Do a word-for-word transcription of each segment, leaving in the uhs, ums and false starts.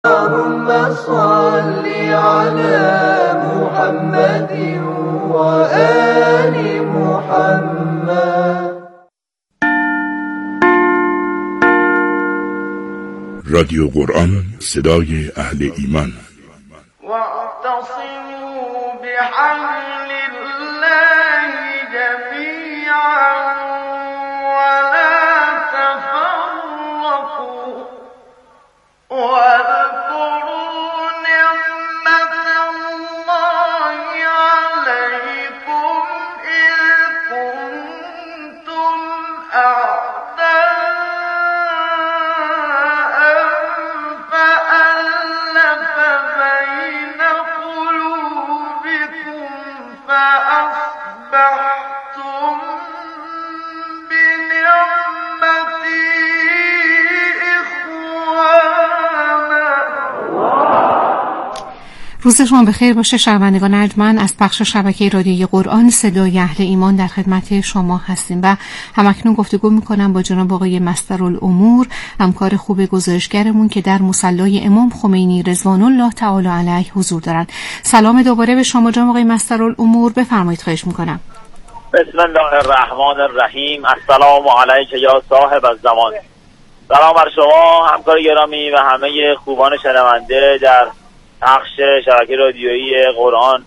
اللهم صل على محمد وآل محمد. رادیو قرآن، صدای اهل ایمان. واعتصموا بحبل الله جميعا ولا تفرقوا واذكروا نعمة الله عليكم إذ كنتم أعداء فألف بين قلوبكم فأصبحتم بنعمته روز شما بخیر باشه شنوندگان ارجمند. از بخش شبکه رادیویی قرآن صدای اهل ایمان در خدمت شما هستیم و همکنون گفتگو میکنم با جناب آقای مصدرالامور، همکار خوب گزارشگرمون که در مصلی امام خمینی رضوان الله تعالی علیه حضور دارن. سلام دوباره به شما جناب آقای مصدرالامور، بفرمایید خواهش میکنم. بسم الله الرحمن الرحیم. السلام علیک یا صاحب الزمان. سلام بر شما همکار گرامی و همه خوبان شنونده در پخش شبکه رادیویی قرآن.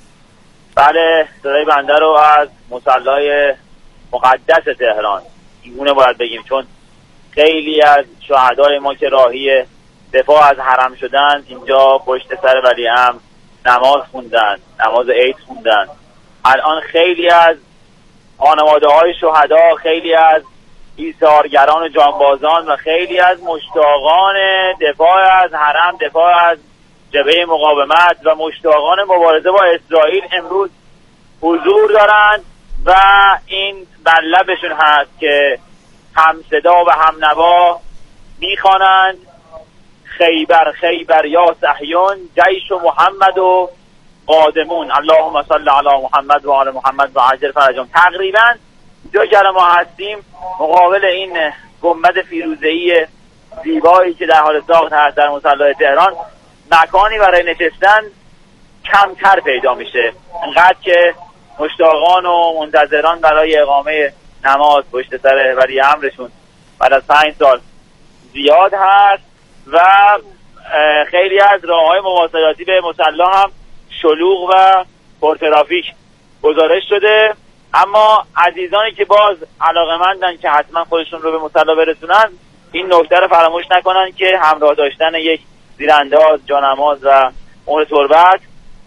بله، صدای بنده رو از مصلی مقدس تهران اینگونه باید بگیم، چون خیلی از شهدای ما که راهی دفاع از حرم شدن اینجا پشت سر ولیعهد نماز خوندن، نماز عید خوندن. الان خیلی از خانواده های شهدا، خیلی از ایثارگران و جانبازان و خیلی از مشتاقان دفاع از حرم، دفاع از جبهه مقاومت و مشتاقان مبارزه با اسرائیل امروز حضور دارند و این بر لبشون هست که هم صدا و هم نوا میخوانند خیبر خیبر یا صهیون جیش و محمد و قادمون، اللهم صل علی محمد و آل محمد و عجل فرجهم. تقریبا دو جا ما هستیم مقابل این گنبد فیروزه‌ای زیبایی که در حال ساخت هست در مصلی تهران. مکانی برای نشستن کمتر پیدا میشه، انقدر که مشتاقان و منتظران برای اقامه نماز پشت سر ولی امرشون بعد از پنج سال زیاد هست و خیلی از راههای مواصلاتی به مصلی هم شلوغ و پرترافیک گزارش شده. اما عزیزانی که باز علاقه‌مندن که حتما خودشون رو به مصلی برسونن، این نکته رو فراموش نکنن که همراه داشتن یک زیرانداز، جانماز و امور تربت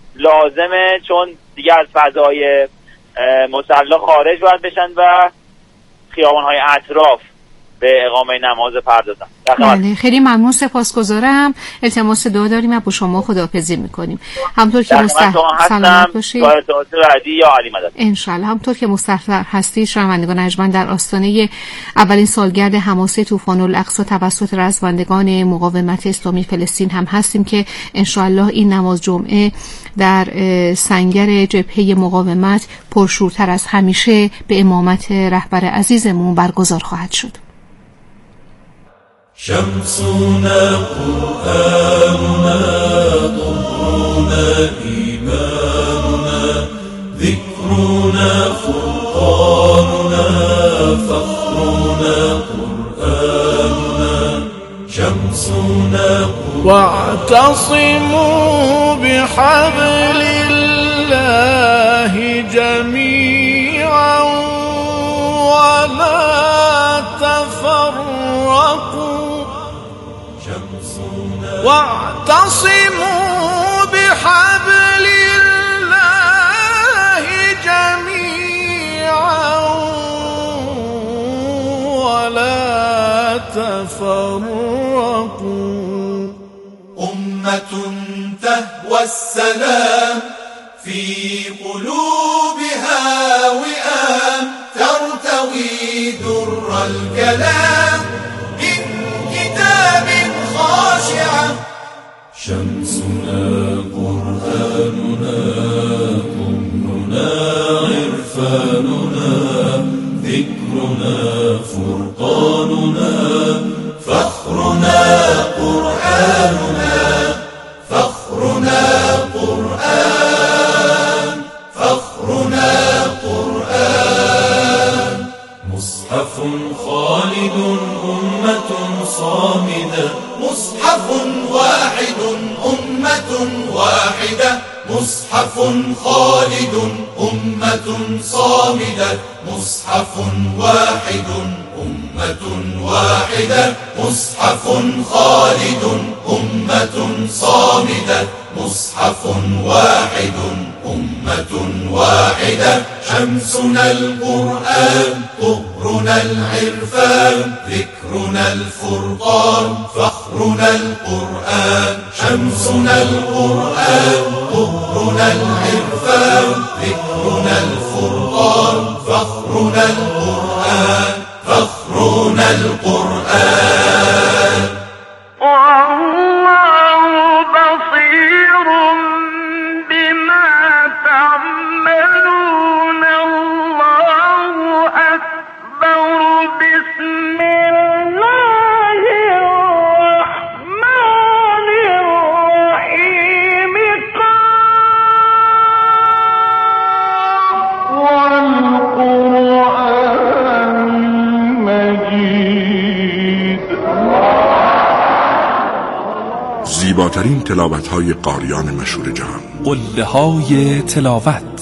لازمه، چون دیگر از فضای مصلی خارج باید بشن و خیابان‌های اطراف به اقامه نماز پردازن. بله، خیلی ممنون، سپاسگزارم. التماس دعا داریم و با شما خداحافظی میکنیم. همطور که مستحضر سلامت باشید یا علی مدد ان شاء الله. همطور که مستحضر هستی شنوندگان ارجمند، در آستانه اولین سالگرد حماسه طوفان الاقصی توسط رزمندگان مقاومت اسلامی فلسطین هم هستیم که ان شاء الله این نماز جمعه در سنگر جبهه مقاومت پرشورتر از همیشه به امامت رهبر عزیزمون برگزار خواهد شد. شمسنا قرآننا طهرنا إيماننا ذكرنا فرقاننا فخرنا قرآننا شمسنا واعتصموا بحبل الله جميعا ولا تفرقوا واعتصموا بحبل الله جميعا ولا تفرقوا أمة تهوى السلام في قلوبها وئام ترتوي در الكلام من كتاب خاشعة شمسنا قرآننا ضمننا عرفاننا ذكرنا فرقاننا فخرنا قرآننا أمة واحدة مصحف خالد أمة صامدة مصحف واحد أمة واحدة مصحف خالد أمة صامدة مصحف واحد أمة واحدة شمسنا القرآن طهرنا العرفان ذكرنا الفرقان فخرنا القرآن شمسنا القرآن طهرنا العرفان ذكرنا الفرقان فخرنا القرآن فخرنا القرآن والله بصير بما تعملون الله أكبر بسم الله الرحمن الرحيم والقرآن المجيد. زیباترین تلاوت‌های قاریان مشهور جهان، قله‌های تلاوت.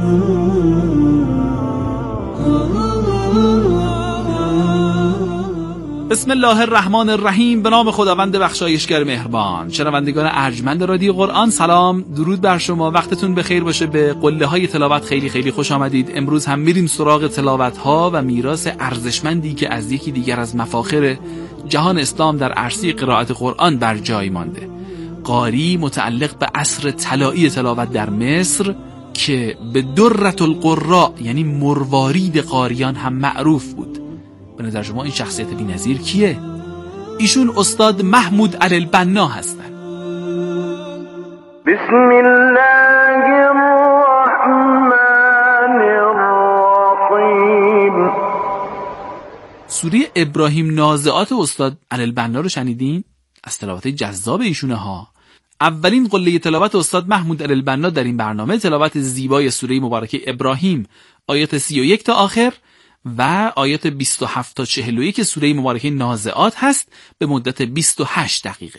بسم الله الرحمن الرحیم. به نام خداوند بخشایشگر مهربان. شنوندگان ارجمند رادیو قرآن، سلام، درود بر شما، وقتتون بخیر باشه. به قله‌های تلاوت خیلی خیلی خوش آمدید. امروز هم میریم سراغ تلاوت‌ها و میراث ارزشمندی که از یکی دیگر از مفاخر جهان اسلام در عرصه قرائت قرآن بر جای مانده. قاری متعلق به عصر طلایی تلاوت در مصر که به درة القراء یعنی مروارید قاریان هم معروف بود. به نظر شما این شخصیت بی‌نظیر کیه؟ ایشون استاد محمود علی البنا هستن. بسم الله الرحمن الرحیم. سوره ابراهیم نازعات استاد علی البنا رو شنیدین؟ از تلاوت جذاب ایشونه ها. اولین قله تلاوت استاد محمود علی البنا در این برنامه تلاوت زیبای سوره مبارکه ابراهیم، آیات سی و یک تا آخر و آیات بیست و هفت تا چهل و یک سوره مبارکه نازعات هست به مدت بیست و هشت دقیقه.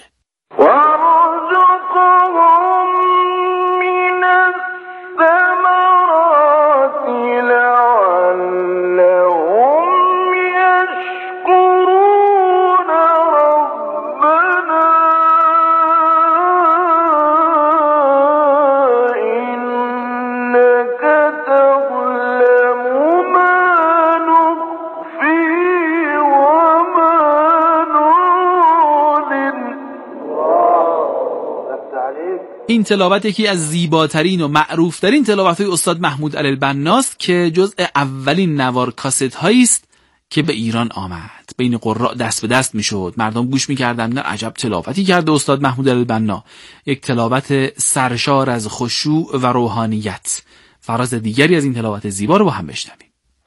این تلاوت یکی از زیباترین و معروفترین تلاوت‌های استاد محمود علی البنا است که جزء اولین نوار کاست هایی است که به ایران آمد. بین قراء دست به دست میشد، مردم گوش می‌کردن. نه عجب تلاوتی کرده استاد محمود علی البنا. یک تلاوت سرشار از خشوع و روحانیت. فراز دیگری از این تلاوت زیبا رو با هم بشنویم.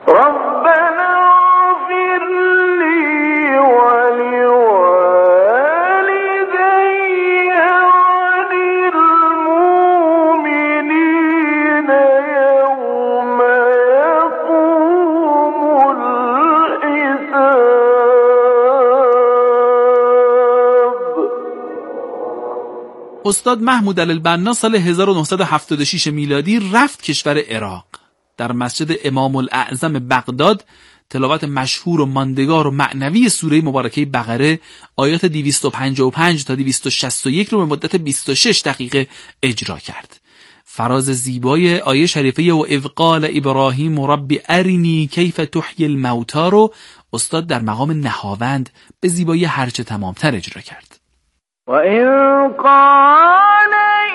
استاد محمود علی البنا سال هزار و نهصد و هفتاد و شش میلادی رفت کشور عراق. در مسجد امام الاعظم بغداد تلاوت مشهور و ماندگار و معنوی سوره مبارکه بقره آیات دویست و پنجاه و پنج تا دویست و شصت و یک رو به مدت بیست و شش دقیقه اجرا کرد. فراز زیبای آیه شریفه و اذ قال ابراهیم رب ارنی کیف تحیی الموتی رو استاد در مقام نهاوند به زیبایی هرچه تمامتر اجرا کرد. وَإِذْ قَالَ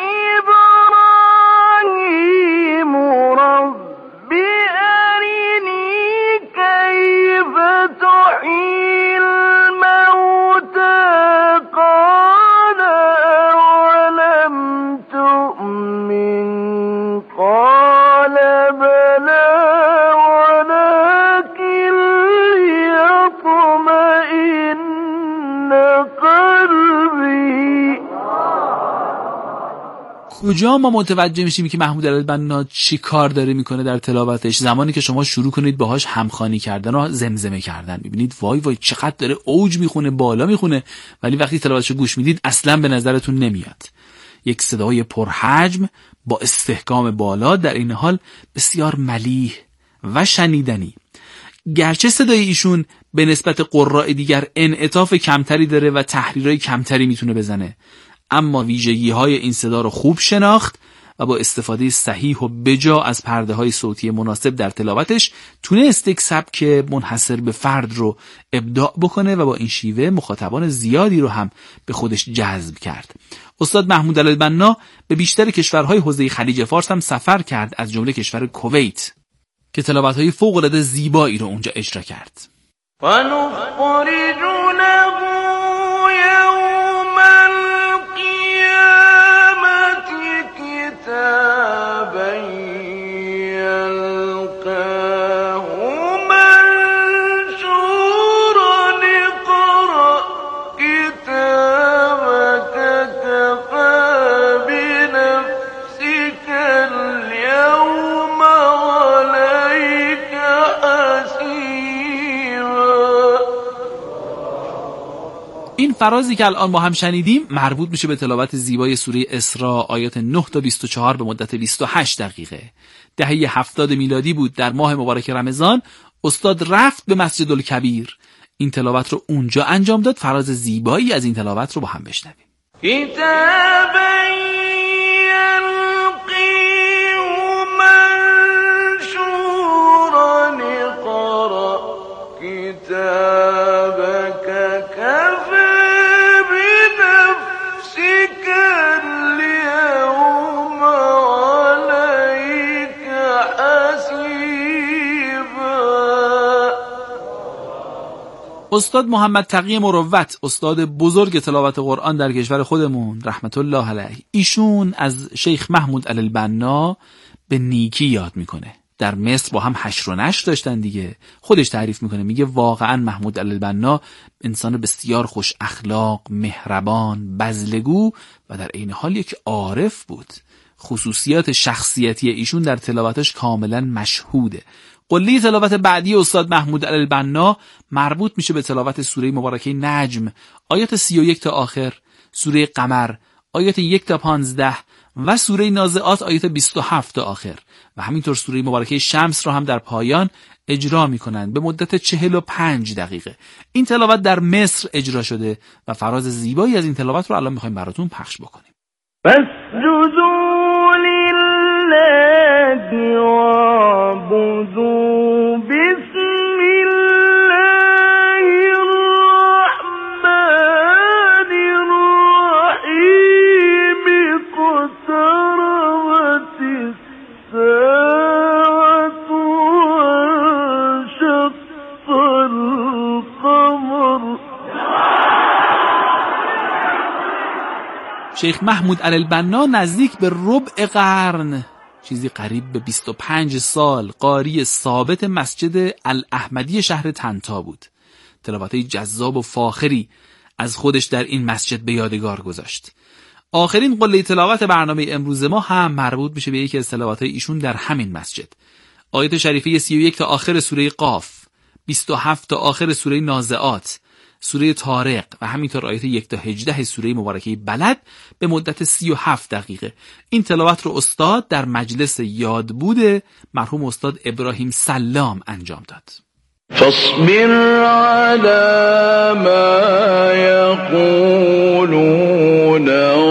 إِبْرَاهِيمُ رَبِّ أَرِنِي كَيْفَ تُحْيِي الْمَوْتَى قَالَ أَوَلَمْ تُؤْمِنْ قَالَ بَلَى وَلَكِنْ لِيَطْمَئِنَّ قَلْبِي. کجا ما متوجه میشیم که محمود علی البنا چی کار داره میکنه در تلاوتش؟ زمانی که شما شروع کنید باهاش همخوانی کردن و زمزمه کردن، میبینید وای وای چقدر داره اوج میخونه، بالا میخونه، ولی وقتی تلاوتشو گوش میدید اصلا به نظرتون نمیاد. یک صدای پرحجم با استحکام بالا، در این حال بسیار ملیح و شنیدنی. گرچه صدای ایشون به نسبت قراء دیگر انعطاف کمتری داره و تحریرهای کمتری میتونه بزنه، اما ویژگی های این صدا رو خوب شناخت و با استفاده صحیح و بجا از پرده های صوتی مناسب در تلاوتش تونست یک سبک منحصر به فرد رو ابداع بکنه و با این شیوه مخاطبان زیادی رو هم به خودش جذب کرد. استاد محمود علی البنا به بیشتر کشورهای حوزه خلیج فارس هم سفر کرد، از جمله کشور کویت که تلاوت‌های فوق‌العاده زیبایی رو اونجا اجرا کرد. و نخرج له یوم القیامت کتابا یلقاه منشورا اقرأ کتابک کفی بنفسک اليوم علیک حسیبا. این فرازی که الان با هم شنیدیم مربوط میشه به تلاوت زیبای سوره اسراء آیات نه تا بیست و چهار به مدت بیست و هشت دقیقه. دهه هفتاد میلادی بود، در ماه مبارک رمضان استاد رفت به مسجد الکبیر، این تلاوت رو اونجا انجام داد. فراز زیبایی از این تلاوت رو با هم بشنویم. کتابا یلقیه منشورا اقرأ کتابک کفی بنفسک اليوم علیک حسیبا. استاد محمد تقی مروت، استاد بزرگ تلاوت قرآن در کشور خودمون رحمت الله علیه، ایشون از شیخ محمود علی البنا به نیکی یاد میکنه. در مصر با هم حشر و نشر داشتن دیگه. خودش تعریف میکنه، میگه واقعا محمود علی البنا انسان بسیار خوش اخلاق، مهربان، بذلگو و در عین حال یک عارف بود. خصوصیات شخصیتی ایشون در تلاوتش کاملا مشهوده. قله تلاوت بعدی استاد محمود علی البنا مربوط میشه به تلاوت سوره مبارکه نجم آیات سی و یک تا آخر، سوره قمر آیات یک تا پانزده و سوره نازعات آیات بیست و هفت تا آخر و همینطور سوره مبارکه شمس را هم در پایان اجرا میکنن به مدت چهل و پنج دقیقه. این تلاوت در مصر اجرا شده و فراز زیبایی از این تلاوت رو الان میخوایم براتون پخش بکنیم. فاسجدوا لله وعبدوا بسم الله الرحمن الرحیم اقتربت الساعة وانشق القمر. شیخ محمود علی البنا نزدیک به ربع قرن، چیزی قریب به بیست و پنج سال، قاری ثابت مسجد الاحمدی شهر طنطا بود. تلاوت‌های جذاب و فاخری از خودش در این مسجد به یادگار گذاشت. آخرین قله تلاوت برنامه امروز ما هم مربوط میشه به یکی از تلاوت‌های ایشون در همین مسجد. آیات شریفه سی و یک تا آخر سوره قاف، بیست و هفت تا آخر سوره نازعات، سوره طارق و همینطور آیات یک تا هجده سوره مبارکه بلد به مدت سی و هفت دقیقه. این تلاوت رو استاد در مجلس یادبود مرحوم استاد ابراهیم سلام انجام داد. فاصبر على ما يقولون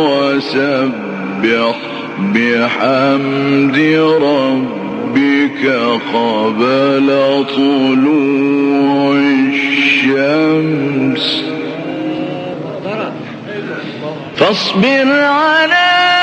وسبح بحمد ربك قبل طلوع الشمس. فاصبر على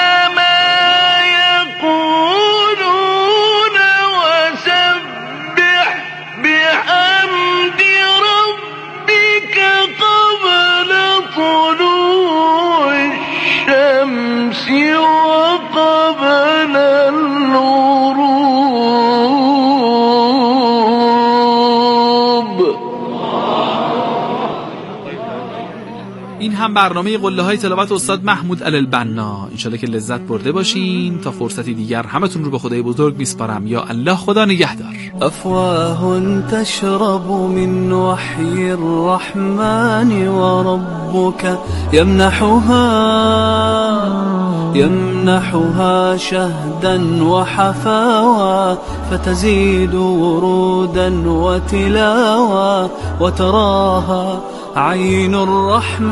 این هم برنامه قله های تلاوت استاد محمود علی البنا. انشالله که لذت برده باشین. تا فرصتی دیگر همتون رو به خدای بزرگ میسپارم. یا الله، خدا نگهدار. افواه تشرب من وحی الرحمن وربك يمنحها يمنحها شهدا وحفاوى فتزيد ورودا وتلاوى وتراها عين الرحمن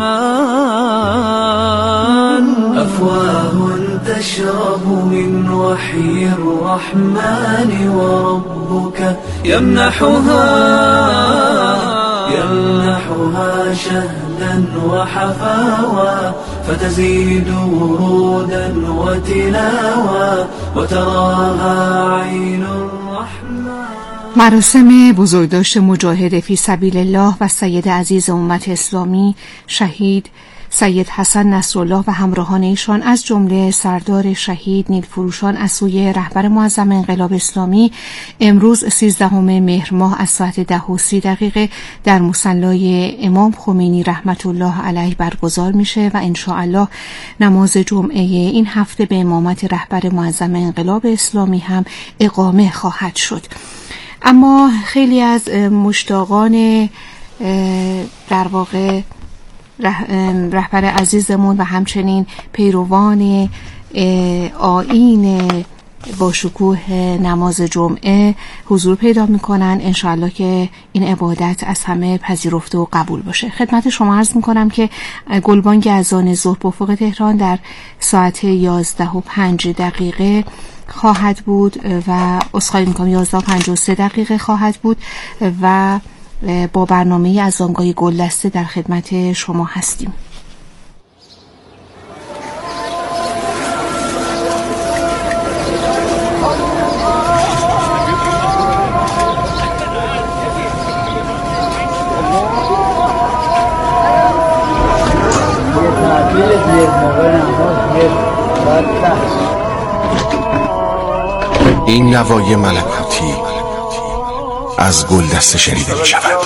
أفواه تشرب من وحي الرحمن وربك يمنحها يمنحها شهدا وحفاوى فتزيد ورودا وتلاوى وتراها عين الرحمن. مراسم بزرگداشت مجاهد فی سبیل الله و سید عزیز امت اسلامی شهید سید حسن نصرالله و همراهان ایشان از جمله سردار شهید نیلفروشان از سوی رهبر معظم انقلاب اسلامی امروز سیزدهم مهر ماه از ساعت ده و سی دقیقه در مصلی امام خمینی رحمت الله علیه برگزار میشه و ان شاء الله نماز جمعه این هفته به امامت رهبر معظم انقلاب اسلامی هم اقامه خواهد شد. اما خیلی از مشتاقان در واقع رهبر عزیزمون و همچنین پیروان آیین با شکوه نماز جمعه حضور پیدا میکنن. انشاءالله که این عبادت از همه پذیرفته و قبول باشه. خدمت شما عرض میکنم که گلبانگ اذان ظهر به افق تهران در ساعت یازده و پنج دقیقه خواهد بود و عذرخواهی میکنم یازده و پنجاه و سه دقیقه خواهد بود و با برنامه اذانگاه گلدسته در خدمت شما هستیم. این نوای ملکوتی از گلدسته شنیده می شود.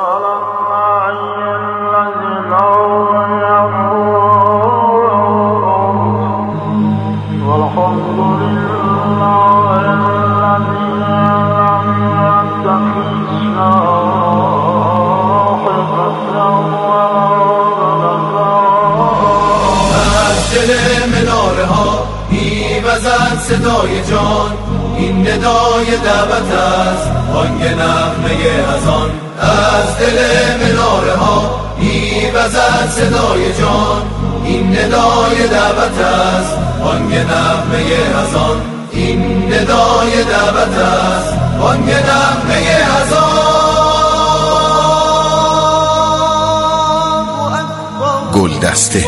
صدای جان این ندای دعوت است بانگ نغمه اذان از دل مناره ها میوزد صدای جان این ندای دعوت است بانگ نغمه اذان این ندای دعوت است بانگ نغمه اذان. گلدسته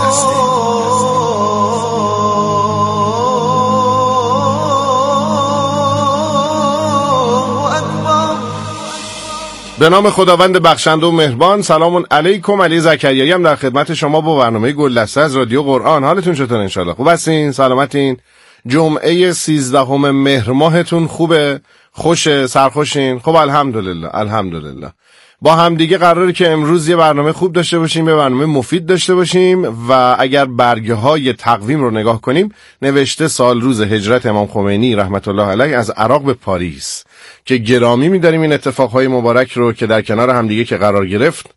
به نام خداوند بخشنده و مهربان. سلام علیکم. علی زکریایی هم در خدمت شما با برنامه گلدسته از رادیو قرآن. حالتون چطور؟ انشالله خوب هستین؟ سلامتین؟ جمعه سیزدهم مهر ماهتون خوبه؟ خوشه؟ سرخوشین؟ خب الحمدلله الحمدلله. با هم دیگه قراره که امروز یه برنامه خوب داشته باشیم، یه برنامه مفید داشته باشیم و اگر برگه های تقویم رو نگاه کنیم نوشته سال روز هجرت امام خمینی رحمت الله علیه از عراق به پاریس که گرامی می‌داریم این اتفاقهای مبارک رو که در کنار هم دیگه که قرار گرفت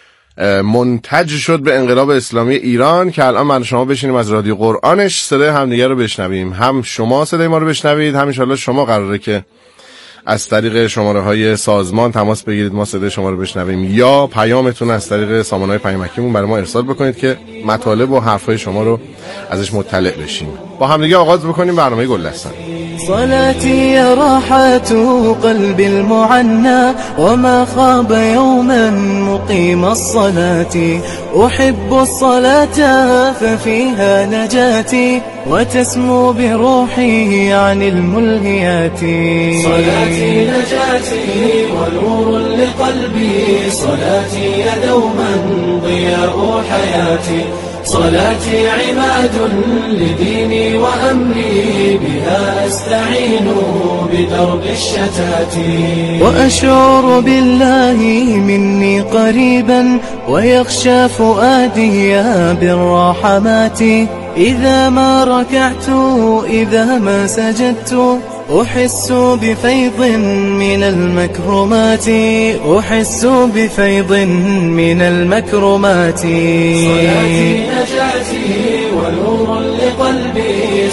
منتج شد به انقلاب اسلامی ایران که الان من شما بشینیم از رادیو قرآنش صدای همدیگه رو بشنویم. هم شما صدای ما رو بشنوید، هم ان شاءالله شما قراره که از طریق شماره های سازمان تماس بگیرید ما صدای شما رو بشنویم یا پیامتون از طریق سامانه‌های پیامکیمون برای ما ارسال بکنید که مطالب و حرفای شما رو ازش مطلع بشیم. با هم دیگه آغاز بکنیم برنامه گلدسته. صلاتي راحة قلب المعنى وما خاب يوما مقيم الصلاة أحب الصلاة ففيها نجاتي وتسمو بروحي عن الملهيات صلاتي نجاتي ونور لقلبي صلاتي دوما ضياء حياتي صلاتي عماد لديني وأمري بها أستعين بدرب الشتات وأشعر بالله مني قريبا ويخشى فؤادي بالرحمات إذا ما ركعت إذا ما سجدت أحس بفيض من المكرمات أحس بفيض من المكرمات صلاتي نجاتي ونور لقلبي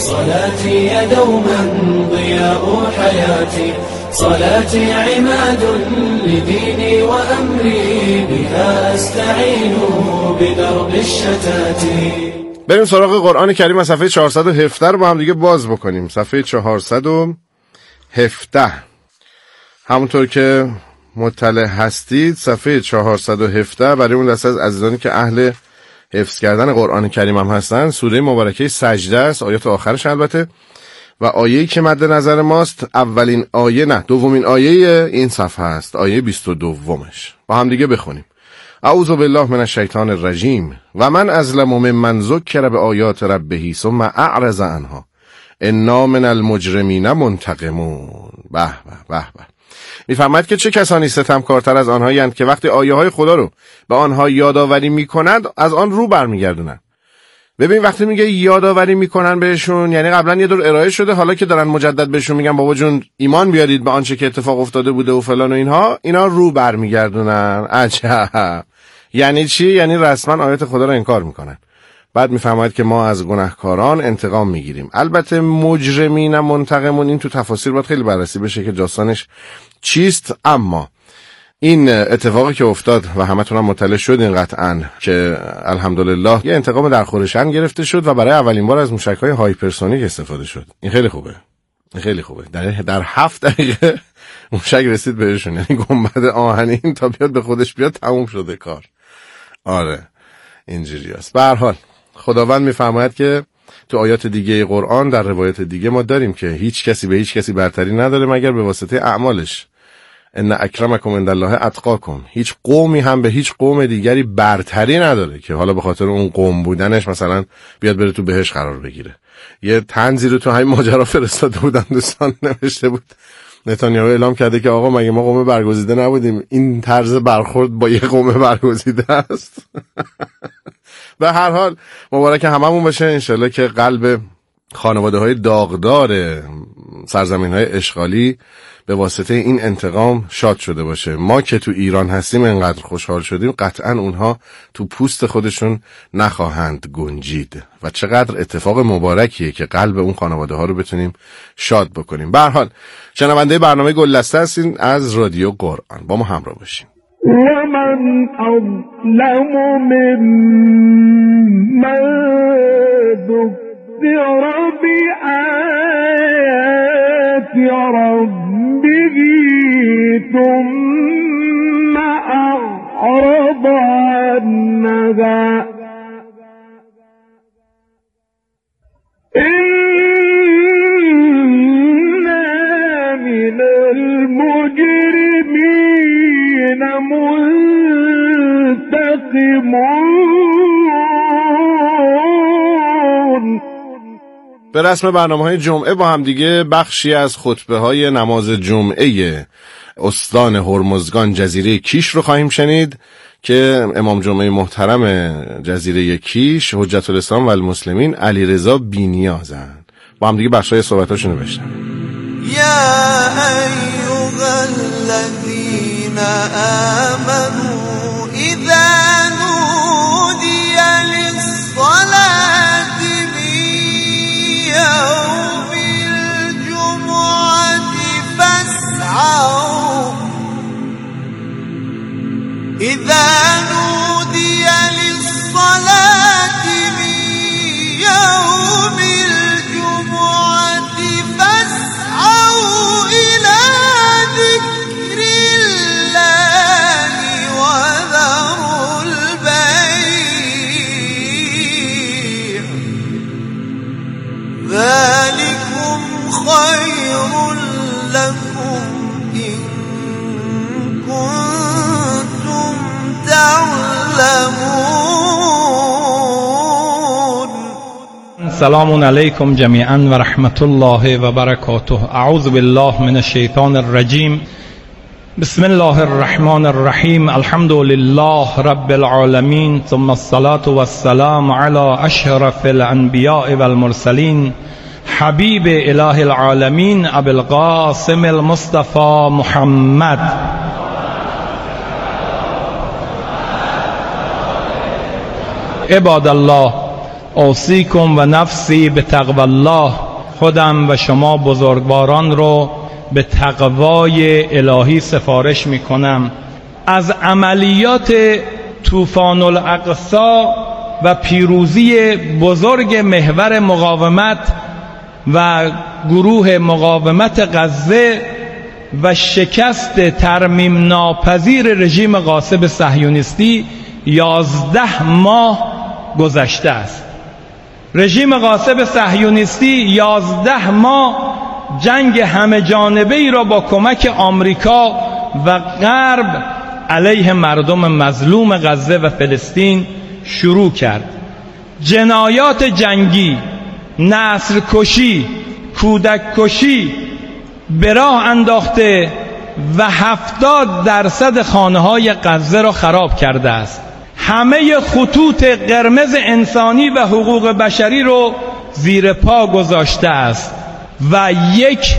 صلاتي دوما ضياء حياتي صلاتي عماد لديني وأمري بها أستعين بدرب الشتات. بریم سراغ قرآن کریم از صفحه چهارصد و هفده رو با هم دیگه باز بکنیم. صفحه چهارصد و هفده همونطور که مطلع هستید صفحه چهارصد و هفده برای اون دسته از عزیزانی که اهل حفظ کردن قرآن کریم هم هستن سوره مبارکه سجده است، آیات آخرش البته، و آیه‌ای که مد نظر ماست اولین آیه نه دومین آیه این صفحه است، آیه بیست و دومش. با هم دیگه بخونیم. اعوذ بالله من الشیطان الرجیم و من ازلم ممن ذکر بآیات ربه ثم اعرض عنها انا من المجرمین منتقمون. به به به به. میفهمد که چه کسانی ستمکارتر از آنهایی اند که وقتی آیه های خدا رو به آنها یادآوری میکنند از آن رو برمیگردونند. ببین وقتی میگه یادآوری میکنن بهشون یعنی قبلا یه دور ارائه شده، حالا که دارن مجدد بهشون میگن بابا جون ایمان بیارید به آنچه که اتفاق افتاده بوده و فلان و اینها، اینا رو برمیگردونن. عجب. یعنی چی؟ یعنی رسما آیات خدا رو انکار میکنن. بعد میفهمید که ما از گناهکاران انتقام میگیریم. البته مجرمین منتقمون این تو تفاسیر باید خیلی بررسی بشه که داستانش چیست، اما این اتفاقی که افتاد و همتون هم مطلع شدین قطعاً که الحمدلله یه انتقام در خورشن گرفته شد و برای اولین بار از موشک‌های هایپرسونیک استفاده شد. این خیلی خوبه. این خیلی خوبه. در در هفت دقیقه موشک رسید بهشون، یعنی گنبد آهنین تا بیاد به خودش بیاد تموم شده کار. آره اینجوری است. به هر حال خداوند میفرماید که تو آیات دیگه قرآن در روایت دیگه ما داریم که هیچ کسی به هیچ کسی برتری نداره مگر به واسطه اعمالش. ان اکرمکم عند الله اتقاکم. هیچ قومی هم به هیچ قوم دیگری برتری نداره که حالا به خاطر اون قوم بودنش مثلا بیاد بره تو بهش قرار بگیره. یه طنزی رو تو همین ماجرا فرستاده بودن دوستان، نوشته بود نتانیاهو اعلام کرده که آقا مگه ما قوم برگزیده نبودیم؟ این طرز برخورد با یه قوم برگزیده است. به هر حال مبارک هممون باشه انشالله که قلب خانواده های داغدار سرزمین های اشغالی به واسطه این انتقام شاد شده باشه. ما که تو ایران هستیم انقدر خوشحال شدیم، قطعا اونها تو پوست خودشون نخواهند گنجید و چقدر اتفاق مبارکیه که قلب اون خانواده ها رو بتونیم شاد بکنیم. به هر حال شنونده برنامه گلدسته هستین از رادیو قرآن، با ما همراه باشین. ومن أظلم ممن ذكر بآيات ربه ثم أعرض عنها إنا من المجرمين منتقمون. به رسم برنامه‌های جمعه با هم دیگه بخشی از خطبه های نماز جمعه استان هرمزگان جزیره کیش رو خواهیم شنید که امام جمعه محترم جزیره کیش حجت الاسلام و المسلمین علیرضا بی‌نیازند. با هم دیگه بخشای صحبتاشونو بشنویم. یا ایها الذین آمنوا اذا نودی للصلاة من یوم الجمعة فاسعوا اذا نودی للصلاة من یوم الجمعة فاسعوا إلى ذكر الله وذروا البيع ذلكم خير لكم إن كنتم تعلمون. سلام علیکم جمیعا و رحمت الله و برکاته. اعوذ بالله من الشیطان الرجیم. بسم الله الرحمن الرحیم. الحمد لله رب العالمین ثم الصلاة والسلام علی اشرف الانبیاء والمرسلین حبیب اله العالمین ابی القاسم المصطفى محمد. عباد الله، اوصیکم و نفسی به تقوی الله، خودم و شما بزرگواران رو به تقوای الهی سفارش می کنم. از عملیات طوفان الاقصی و پیروزی بزرگ محور مقاومت و گروه مقاومت غزه و شکست ترمیم ناپذیر رژیم غاصب صهیونیستی یازده ماه گذشته است. رژیم غاصب صهیونیستی یازده ماه جنگ همه جانبه ای را با کمک آمریکا و غرب علیه مردم مظلوم غزه و فلسطین شروع کرد. جنایات جنگی، نسل کشی، کودک کشی به راه انداخته و هفتاد درصد خانه های غزه را خراب کرده است. همه خطوط قرمز انسانی و حقوق بشری رو زیر پا گذاشته است و یک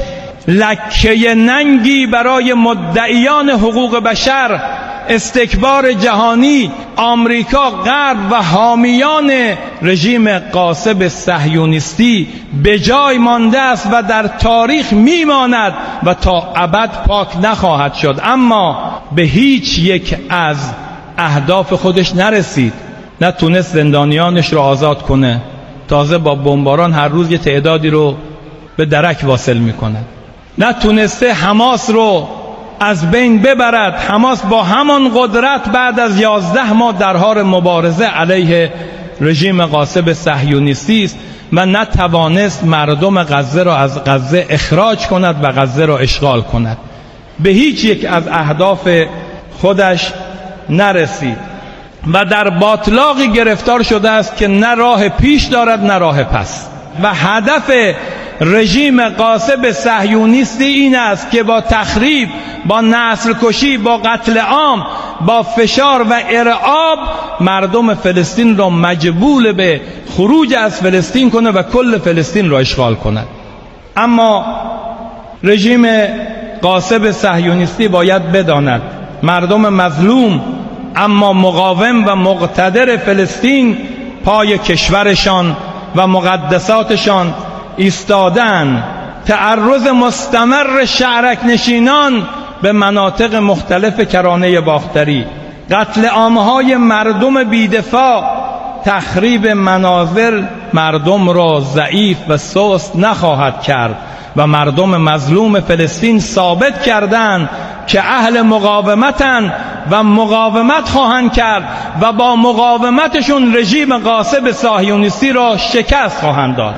لکه ننگی برای مدعیان حقوق بشر، استکبار جهانی، آمریکا، غرب و حامیان رژیم غاصب صهیونیستی به جای مانده است و در تاریخ میماند و تا ابد پاک نخواهد شد. اما به هیچ یک از اهداف خودش نرسید. نتونست زندانیانش رو آزاد کنه، تازه با بمباران هر روز یه تعدادی رو به درک واصل میکنه. نتونسته حماس رو از بین ببرد. حماس با همان قدرت بعد از یازده ماه در حال مبارزه علیه رژیم غاصب صهیونیستی است و نتوانست مردم غزه را از غزه اخراج کند و غزه را اشغال کند. به هیچ یک از اهداف خودش نرسید و در باطلاقی گرفتار شده است که نه راه پیش دارد نه راه پس. و هدف رژیم غاصب صهیونیستی این است که با تخریب، با نسل کشی، با قتل عام، با فشار و ارعاب مردم فلسطین را مجبور به خروج از فلسطین کنه و کل فلسطین را اشغال کند. اما رژیم غاصب صهیونیستی باید بداند مردم مظلوم اما مقاوم و مقتدر فلسطین پای کشورشان و مقدساتشان ایستادن. تعرض مستمر شهرک نشینان به مناطق مختلف کرانه باختری، قتل عامهای مردم بیدفاع، تخریب منازل مردم را ضعیف و سست نخواهد کرد و مردم مظلوم فلسطین ثابت کردند که اهل مقاومتن و مقاومت خواهند کرد و با مقاومتشون رژیم غاصب صهیونیستی را شکست خواهند داد.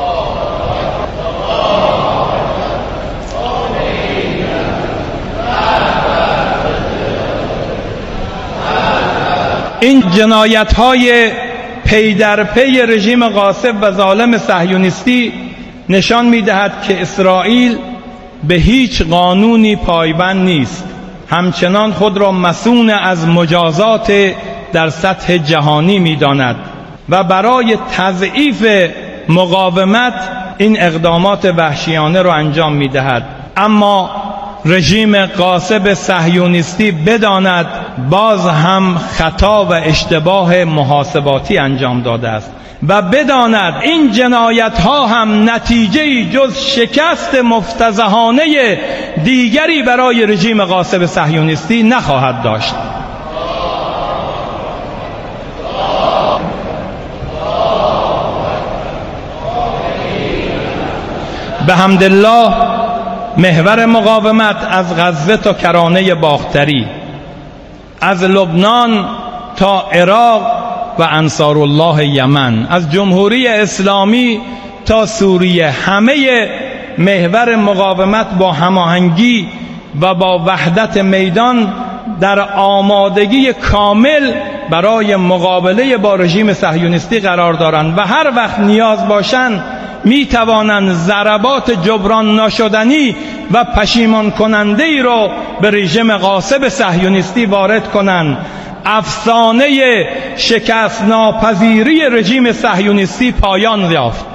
این جنایت‌های پی در پی رژیم غاصب و ظالم صهیونیستی نشان می‌دهد که اسرائیل به هیچ قانونی پایبند نیست. همچنان خود را مصون از مجازات در سطح جهانی می‌داند و برای تضعیف مقاومت این اقدامات وحشیانه را انجام می‌دهد. اما رژیم غاصب صهیونیستی بداند باز هم خطا و اشتباه محاسباتی انجام داده است و بداند این جنایت ها هم نتیجه جز شکست مفتضحانه دیگری برای رژیم غاصب صهیونیستی نخواهد داشت. به حمدالله محور مقاومت از غزه تا کرانه باختری، از لبنان تا عراق و انصار الله یمن، از جمهوری اسلامی تا سوریه، همه محور مقاومت با هماهنگی و با وحدت میدان در آمادگی کامل برای مقابله با رژیم صهیونیستی قرار دارند و هر وقت نیاز باشند می توانند ضربات جبران نشدنی و پشیمان کننده ای را به رژیم غاصب صهیونیستی وارد کنند. افسانه شکست ناپذیری رژیم صهیونیستی پایان یافت.